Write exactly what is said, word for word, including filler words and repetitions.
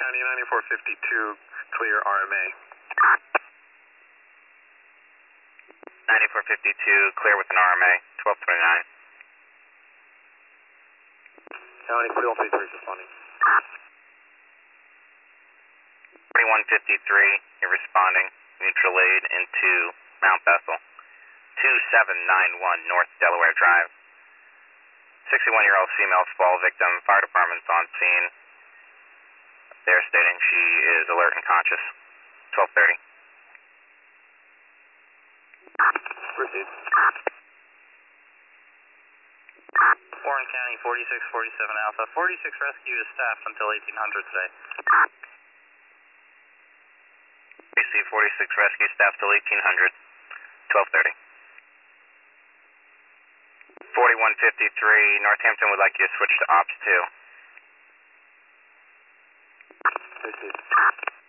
County ninety-four fifty-two, clear R M A. ninety-four fifty-two, clear with an R M A, twelve twenty-nine. County forty-one fifty-three is responding. forty-one fifty-three, you're responding. Neutral aid into Mount Bethel. two seven nine one North Delaware Drive. sixty-one-year-old female fall victim. Fire department's on scene. They're stating she is alert and conscious. twelve thirty. Proceed. Warren County forty-six forty-seven Alpha. forty-six rescue is staffed until eighteen hundred today. B C forty-six rescue staff till eighteen hundred. twelve thirty. forty-one fifty-three, Northampton would like you to switch to Ops two. Proceed.